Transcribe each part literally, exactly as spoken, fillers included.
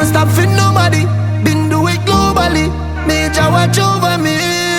don't stop for nobody. Been do it globally. Major watch over me.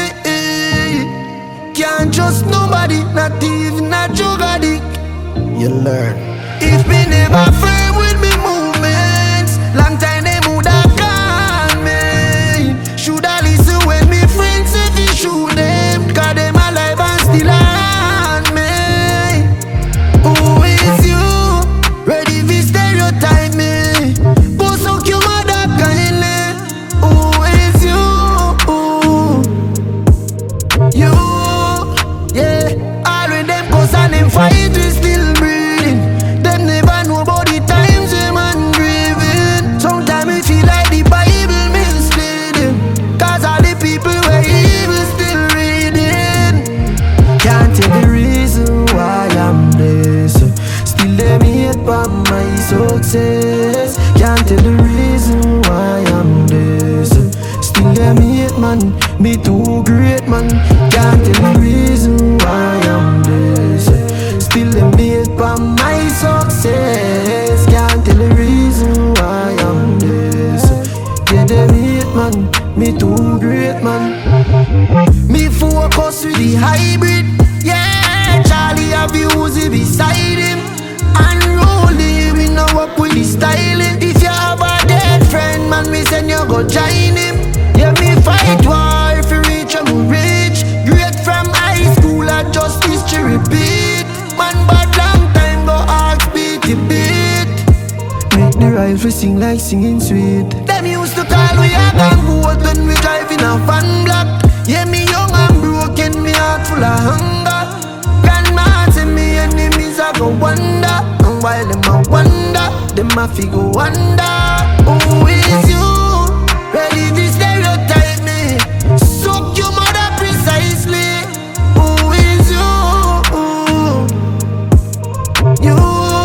Can't trust nobody, not even a drug addict. You learn. If me never firm with me movements, long time they would have gone me. Shoulda listen when me friends say fi shoot them, cause them alive and still on me. Who is you? Ready fi stereotype me? Go suck your mother kindly. Who is you? You, yeah. All with them cause and them fight we still breathing. Them never know about the times them man grieving. Sometimes me feel like the Bible misleading, cause all the people were evil still reading. Can't tell the reason why I'm this. Still let me hate for my success. Can't tell the reason why I'm this. Still let me hate man, me too great man. Can't tell the reason why I'm this. Still let me hate for my success. Can't tell the reason why I'm this. Yeah, them hate man, me too great man. Me focus with the hybrid. Yeah, Charlie have you Uzi beside him. Unruly, we know work with the styling. If you have a dead friend, man, me send you go join him. Yeah, me fight war if you reach, I'm rich. Great from high school, I just history repeat. Man, bad long time, go ask beat the beat. Make the rifle sing like singing sweet. Them used to call we a gang goat when we drive in a fan block. Yeah, me young and broken, me heart full of hunger. Grandma say me enemies a go wonder. And while them a wonder, them a fi go wonder. Who is you? Ready to stereotype me? Suck your mother precisely. Who is you? You.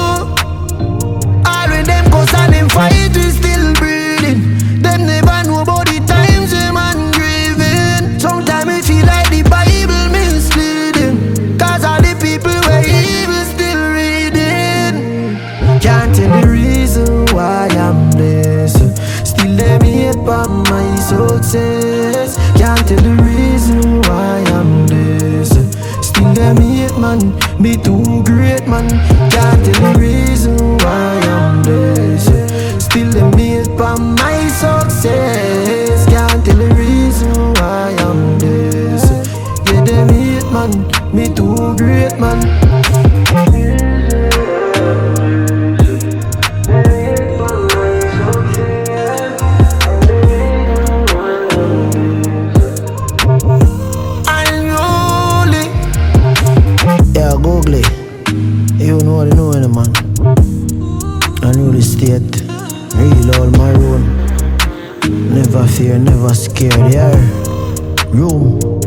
All with them cause and them fight we still breathing. Them never know about the times them man grieving. Sometimes me feel like the Bible misleading, cause all the people were evil still reading. Can't tell the reason why I'm this. Still let me hate for my success. Can't tell the reason why I'm this. Still let me hate man, me too great man. Can't tell the reason why I'm this. Still let me hate for my success. Can't tell the reason why I'm this. Yeah, them hate man, me too great man. Google it. You know what you know, any man. I know the state. Real all my own. Never fear, never scared. Yeah. Room.